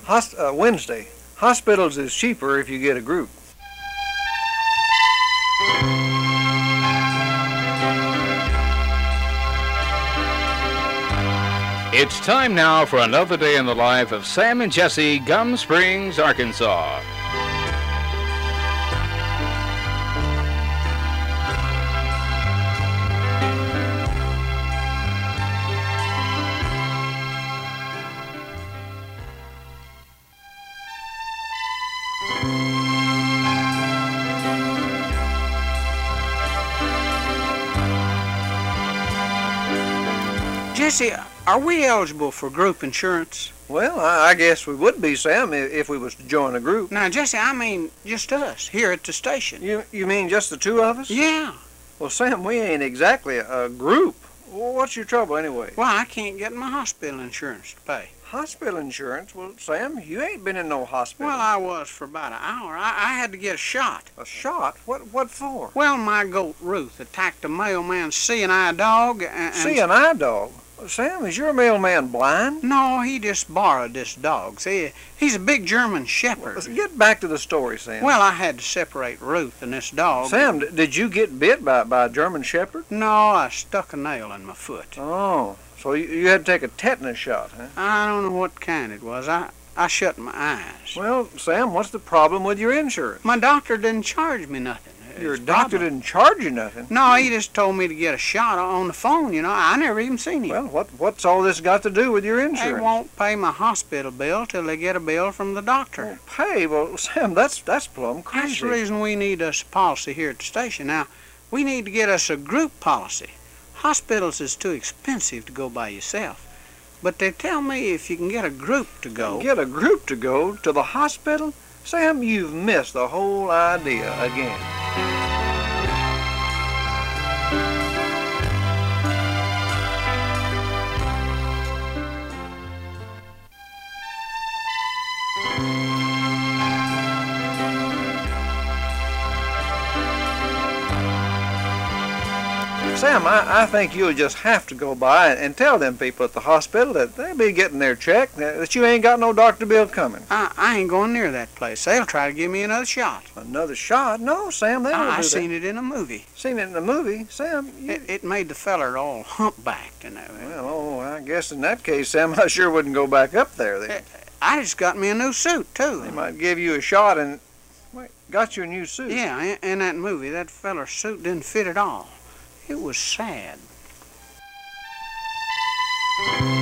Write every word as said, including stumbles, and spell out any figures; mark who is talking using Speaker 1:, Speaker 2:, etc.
Speaker 1: Hos uh, Wednesday. Hospitals is cheaper if you get a group.
Speaker 2: It's time now for another day in the life of Sam and Jesse, Gum Springs, Arkansas.
Speaker 3: Jesse, are we eligible for group insurance?
Speaker 1: Well, I, I guess we would be, Sam, if, if we was to join a group.
Speaker 3: Now, Jesse, I mean just us here at the station.
Speaker 1: You you mean just the two of us?
Speaker 3: Yeah.
Speaker 1: Well, Sam, we ain't exactly a, a group. Well, what's your trouble anyway?
Speaker 3: Well, I can't get my hospital insurance to pay.
Speaker 1: Hospital insurance? Well, Sam, you ain't been in no hospital.
Speaker 3: Well, I was for about an hour. I, I had to get a shot.
Speaker 1: A shot? What What for?
Speaker 3: Well, my goat Ruth attacked a mailman's C and I dog. And, and
Speaker 1: See an eye dog? Sam, is your mailman blind?
Speaker 3: No, he just borrowed this dog. See, he's a big German shepherd.
Speaker 1: Well, get back to the story, Sam.
Speaker 3: Well, I had to separate Ruth and this dog.
Speaker 1: Sam, d- did you get bit by, by a German shepherd?
Speaker 3: No, I stuck a nail in my foot.
Speaker 1: Oh, so you, you had to take a tetanus shot, huh?
Speaker 3: I don't know what kind it was. I, I shut my eyes.
Speaker 1: Well, Sam, what's the problem with your insurance?
Speaker 3: My doctor didn't charge me nothing.
Speaker 1: Your
Speaker 3: It's
Speaker 1: doctor
Speaker 3: problem.
Speaker 1: didn't charge you nothing?
Speaker 3: No, he just told me to get a shot on the phone, you know. I never even seen him.
Speaker 1: Well, what what's all this got to do with your
Speaker 3: They
Speaker 1: insurance?
Speaker 3: won't pay my hospital bill till they get a bill from the doctor.
Speaker 1: Well, pay? Well, Sam, that's that's plumb crazy.
Speaker 3: That's the reason we need us a policy here at the station. Now, we need to get us a group policy. Hospitals is too expensive to go by yourself. But they tell me if you can get a group to go.
Speaker 1: Get a group to go to the hospital? Sam, you've missed the whole idea again. Sam, I, I think you'll just have to go by and, and tell them people at the hospital that they'll be getting their check, that, that you ain't got no doctor bill coming.
Speaker 3: I, I ain't going near that place. They'll try to give me another shot.
Speaker 1: Another shot? No, Sam, they don't
Speaker 3: I, I
Speaker 1: do that.
Speaker 3: seen it in a movie.
Speaker 1: Seen it in the movie? Sam, you...
Speaker 3: It, it made the feller all humpbacked, you know.
Speaker 1: Well, oh, I guess in that case, Sam, I sure wouldn't go back up there then.
Speaker 3: I just got me a new suit, too.
Speaker 1: They might give you a shot and... Wait, got you a new suit?
Speaker 3: Yeah, in, in that movie, that feller's suit didn't fit at all. It was sad.